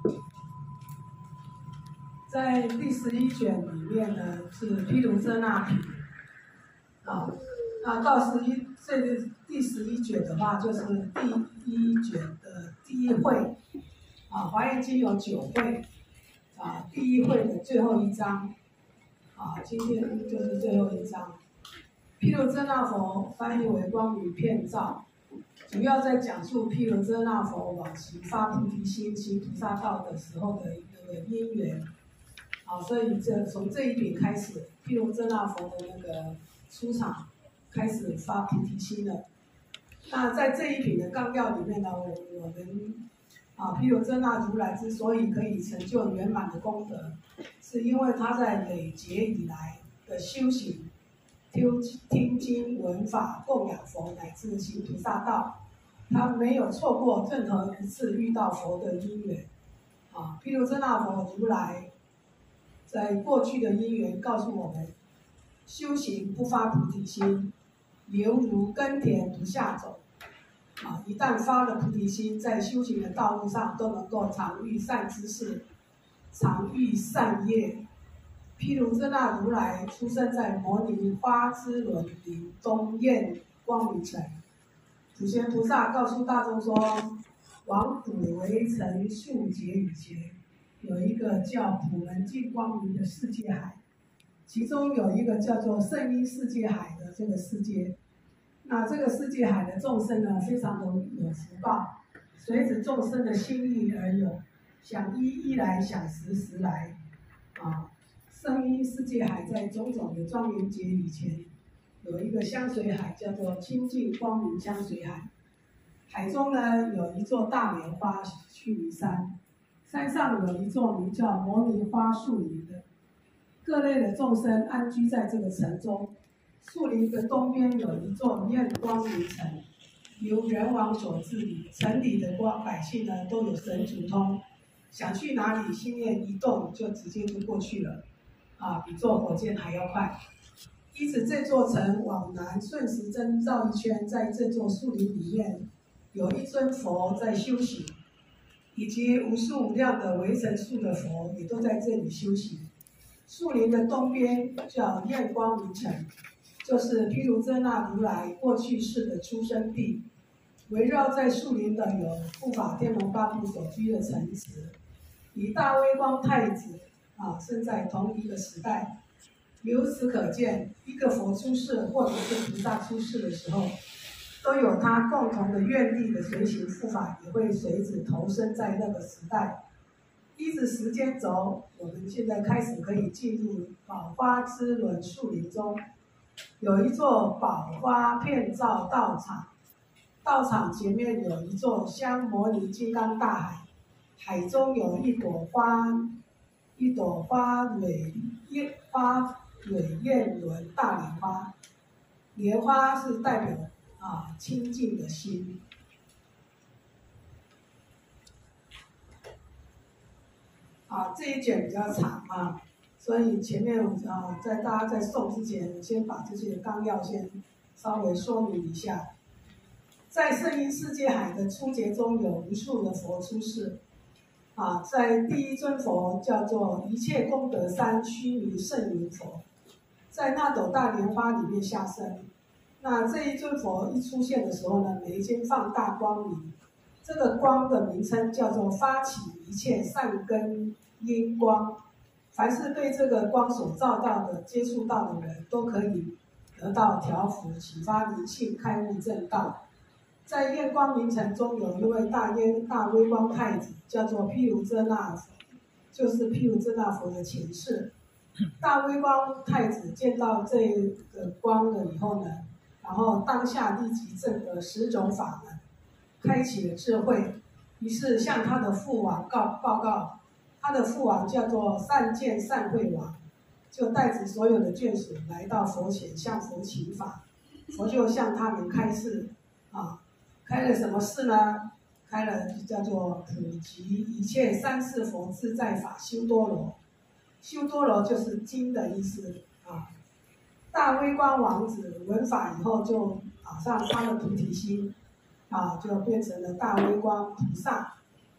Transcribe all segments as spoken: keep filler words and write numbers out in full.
在第十一卷里面呢是毗卢遮那品，啊，那到十一这个第十一卷的话，就是第一卷的第一会，啊，华严经有九会，啊，第一会的最后一章，啊，今天就是最后一章。毗卢遮那佛翻译为光明遍照，主要在讲述毗卢遮那佛往昔发菩提心行菩萨道的时候的一个因缘。啊，所以这从这一品开始，毗卢遮那佛的那个出场开始发菩提心了。那在这一品的纲要里面呢，我我们啊，毗卢遮那如来之所以可以成就圆满的功德，是因为他在累劫以来的修行，听听经闻法供养佛乃至行菩萨道，他没有错过任何一次遇到佛的因缘。啊，毗卢遮那佛如来在过去的因缘告诉我们，修行不发菩提心，犹如耕田不下走。啊，一旦发了菩提心，在修行的道路上都能够常遇善知识，常遇善业。毗卢遮那如来出生在摩尼花之轮林东焰光明城。普贤菩萨告诉大众说，往古为尘数劫以前，有一个叫普门净光明的世界海，其中有一个叫做圣音世界海的这个世界。那这个世界海的众生呢，非常的有福报，随着众生的心意而有，想一一来，想十十来。啊，圣音世界海在种种的庄严劫以前，有一个香水海叫做清净光明香水海，海中呢有一座大莲花须弥山。山上有一座名叫摩尼花树林的，各类的众生安居在这个城中。树林的东边有一座焰光明城，由人王所治理。城里的光百姓呢都有神足通，想去哪里，心念一动就直接就过去了，啊，比坐火箭还要快。依着这座城往南顺时针绕一圈，在这座树林里面有一尊佛在修行。以及无数无量的微尘数的佛也都在这里修行。树林的东边叫焰光明城，就是毗卢遮那如来过去世的出生地。围绕在树林的有护法天龙八部所居的城池，与大威光太子啊生在同一个时代。由此可见，一个佛出世或者是菩萨出世的时候，都有他共同的愿力的随行护法，也会随之投身在那个时代。依着时间轴，我们现在开始可以进入宝花之轮树林中，有一座宝花遍照道场，道场前面有一座香摩尼金刚大海，海中有一朵花，一朵花蕊叶花蕊焰轮大莲花，莲花是代表啊，清净的心。啊，这一卷比较长啊，所以前面啊，在大家在诵之前，先把这些纲要先稍微说明一下。在圣音世界海的初劫中，有无数的佛出世。啊，在第一尊佛叫做一切功德山须弥圣云佛，在那朵大莲花里面下生。那这一尊佛一出现的时候呢，眉间放大光明，这个光的名称叫做发起一切善根因光。凡是被这个光所照到的、接触到的人，都可以得到调伏、启发灵性、开悟正道。在焰光明城中，有一位大烟大威光太子，叫做毗卢遮那佛，就是毗卢遮那佛的前世。大威光太子见到这个光了以后呢，然后当下立即证得十种法门，开启了智慧，于是向他的父王告报告，他的父王叫做善见善慧王，就带着所有的眷属来到佛前向佛请法，佛就向他们开示，啊，开了什么示呢？开了叫做普及一切三世佛自在法修多罗，修多罗就是经的意思啊。大威光王子闻法以后就马上发了菩提心，啊，就变成了大威光菩萨。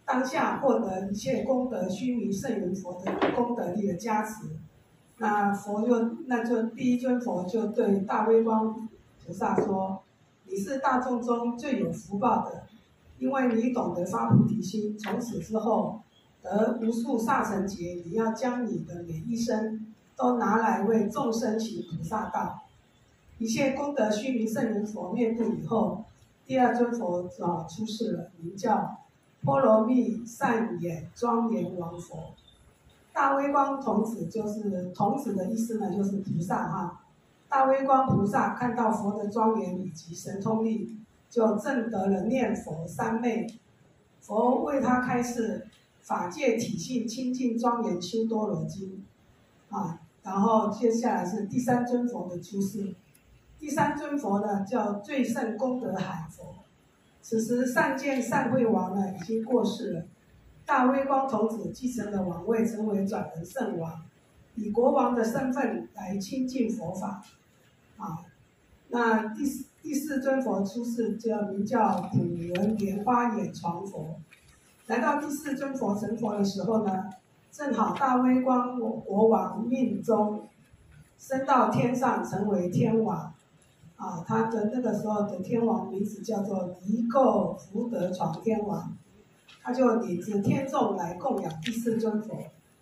当下获得一切功德须弥圣云佛的功德力的加持。那佛就那就第一尊佛就对大威光菩萨说：“你是大众中最有福报的，因为你懂得发菩提心，从此之后得无数刹尘劫，你要将你的每一生都拿来为众生行菩萨道。”一切功德须弥圣云佛灭度以后，第二尊佛啊出世了，名叫波罗蜜善眼庄严王佛。大威光童子就是童子的意思呢，就是菩萨哈。大威光菩萨看到佛的庄严以及神通力，就证得了念佛三昧。佛为他开示法界体性清净庄严修多罗经啊。然后接下来是第三尊佛的出世。第三尊佛呢叫最胜功德海佛。此时善见善慧王呢已经过世了。大威光童子继承了王位，成为转轮圣王，以国王的身份来亲近佛法。啊，那第四第四尊佛出世，叫名叫普文莲花眼床佛。来到第四尊佛成佛的时候呢，正好大威光国王命中升到天上，成为天王。啊，他的那个时候的天王名字叫做离垢福德床天王。他就领着天众来供养第四尊佛。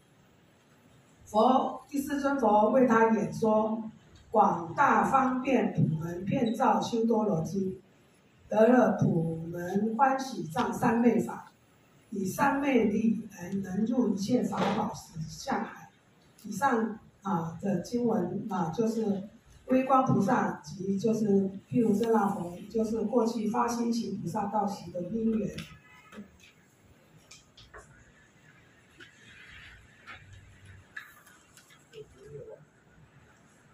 佛第四尊佛为他演说广大方便普门遍照修多罗经，得了普门欢喜藏三昧法，以三昧力而能入一切法宝实相海。以上啊的经文啊，就是威光菩萨及就是毗卢遮那佛，就是过去发心行菩萨道行的因缘。